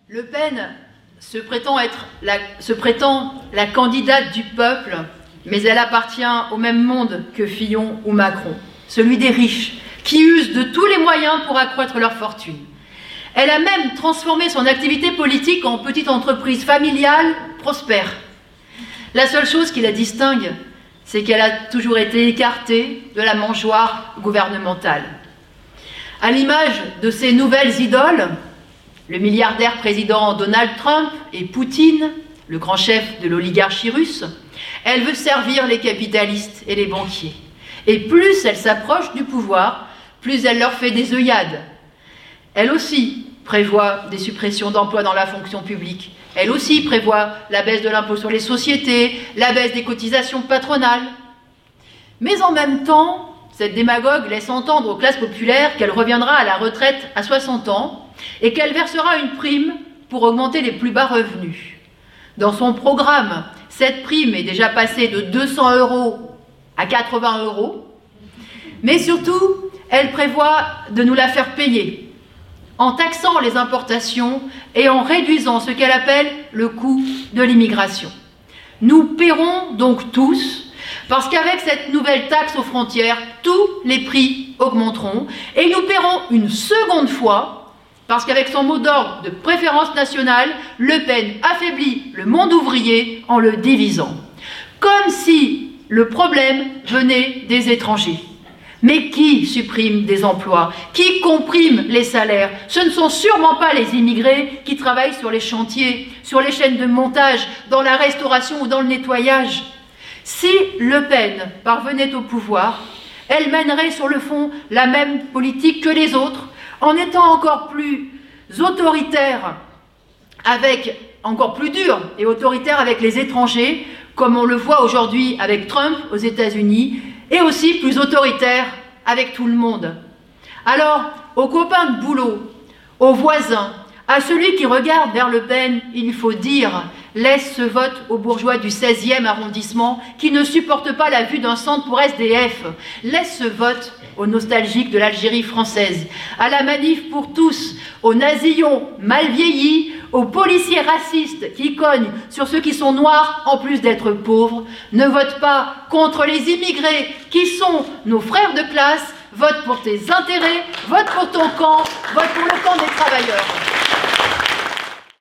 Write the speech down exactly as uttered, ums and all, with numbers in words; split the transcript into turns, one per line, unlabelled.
Le Pen se prétend être la, se prétend la candidate du peuple, mais elle appartient au même monde que Fillon ou Macron, celui des riches, qui usent de tous les moyens pour accroître leur fortune. Elle a même transformé son activité politique en petite entreprise familiale prospère. La seule chose qui la distingue, c'est qu'elle a toujours été écartée de la mangeoire gouvernementale. À l'image de ses nouvelles idoles, le milliardaire président Donald Trump et Poutine, le grand chef de l'oligarchie russe, elle veut servir les capitalistes et les banquiers. Et plus elle s'approche du pouvoir, plus elle leur fait des œillades. Elle aussi prévoit des suppressions d'emplois dans la fonction publique. Elle aussi prévoit la baisse de l'impôt sur les sociétés, la baisse des cotisations patronales. Mais en même temps, cette démagogue laisse entendre aux classes populaires qu'elle reviendra à la retraite à soixante ans et qu'elle versera une prime pour augmenter les plus bas revenus. Dans son programme, cette prime est déjà passée de deux cents euros à quatre-vingts euros, mais surtout, elle prévoit de nous la faire payer en taxant les importations et en réduisant ce qu'elle appelle le coût de l'immigration. Nous paierons donc tous, parce qu'avec cette nouvelle taxe aux frontières, tous les prix augmenteront et nous paierons une seconde fois parce qu'avec son mot d'ordre de préférence nationale, Le Pen affaiblit le monde ouvrier en le divisant. Comme si le problème venait des étrangers. Mais qui supprime des emplois? Qui comprime les salaires? Ce ne sont sûrement pas les immigrés qui travaillent sur les chantiers, sur les chaînes de montage, dans la restauration ou dans le nettoyage. Si Le Pen parvenait au pouvoir, elle mènerait sur le fond la même politique que les autres, en étant encore plus autoritaire, avec, encore plus dur et autoritaire avec les étrangers, comme on le voit aujourd'hui avec Trump aux États-Unis, et aussi plus autoritaire avec tout le monde. Alors, aux copains de boulot, aux voisins, à celui qui regarde vers Le Pen, il faut dire « laisse ce vote aux bourgeois du seizième arrondissement qui ne supportent pas la vue d'un centre pour S D F. Laisse ce vote aux nostalgiques de l'Algérie française, à la manif pour tous, aux nazillons mal vieillis, aux policiers racistes qui cognent sur ceux qui sont noirs en plus d'être pauvres. Ne vote pas contre les immigrés qui sont nos frères de classe. Vote pour tes intérêts, vote pour ton camp, vote pour le camp des travailleurs.